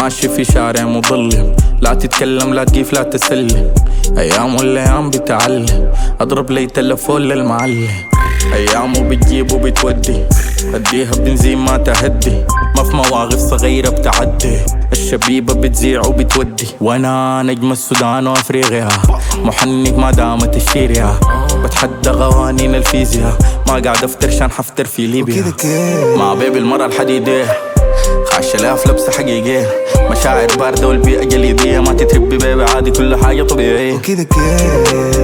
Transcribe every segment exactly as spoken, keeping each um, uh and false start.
ماشي في شارع مظلم، لا تتكلم لا تقيف لا تسلم. أيام والأيام بتعلم، أضرب لي تلفون للمعلم. أيامه بتجيب وبتودي، أديها بنزين ما تهدي. ما في مواقف صغيرة بتعدي، الشبيبة بتزيع وبتودي. وانا نجم السودان وافريقيا، محنك ما دامت الشيريا. بتحدى قوانين الفيزياء، ما قاعد افتر شان حفتر في ليبيا. مع بيبي المرة الحديدية، خاشة لها في لبسة حقيقية. مشاعر باردة والبيئة جليدية، ما تتربي بيبي عادي كل حاجة طبيعية. وكده كده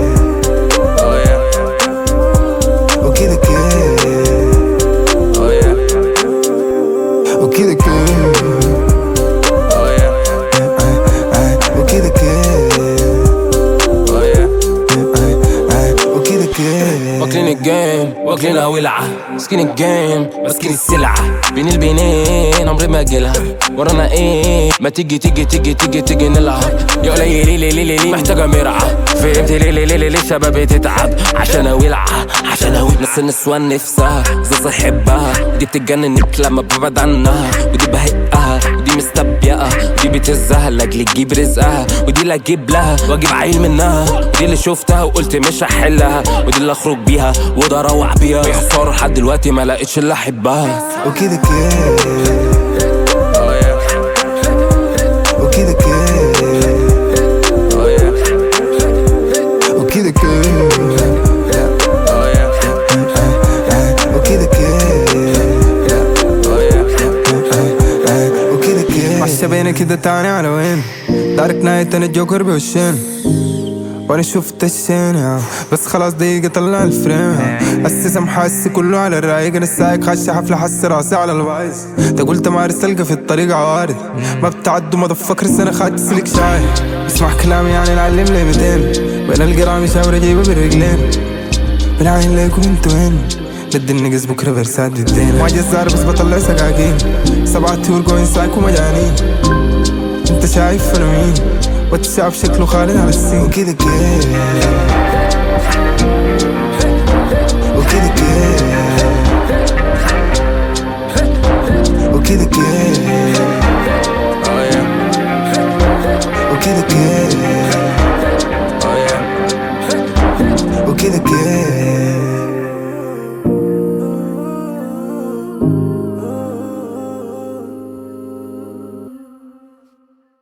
وكده كده وكده كده وكده كده وكده كده. واكلين الجيم واكلينها ولعة، مسكين الجيم مسكين السلعة. بين البنين عمري ما اجيلها، ورانا ايه ما تيجي تيجي تيجي تيجي تيجي نلعب. يا قليل ليه ليه ليه ليه محتاجة مرعى. فهمت ليه ليه ليه ليه شباب بتتعب عشان اولعها عشان اولعها. نص النسوان نفسها زوز احبها، ودي بتتجنن لما ببعد عنها، ودي بهقها ودي مستبيئة، ودي بتزها لاجل تجيب رزقها، ودي اللي اجيب لها واجيب عيل منها، ودي اللي شفتها وقلت مش هحلها، ودي اللي اخرج بيها وده اروح بيها. بيحصر لحد دلوقتي ما لقيتش اللي احبها. وكده كده وكده كده وكده كده وكده كده وكده كده. ماشية بينا كده تاني على وين؟ دارك نايت انا الجوكر بوشين، وانا شفت الشين بس خلاص دقيقة طلع الفريم. اسس محاسي كله على الرايق، انا السايق خش حفلة حس راسي على الوايز. تقول تمارس تلقى في الطريق عوارض، ما بتعدوا ما تفكر السنة خد سلك شاي. اسمع كلامي يعني نعلم لي ميتين، بين القرام يشاور اجيبه بالرجلين. بالعين ليكم انتو وين؟ بدي النقز بكرة برساد الدين. ما جزار بس بطلع سقاقين، سبعة تور جوين سايكو مجانين. انت شايف انا مين؟ واتساب شكله خالد على السين. وكده كده وكده كده وكده كده وكده كده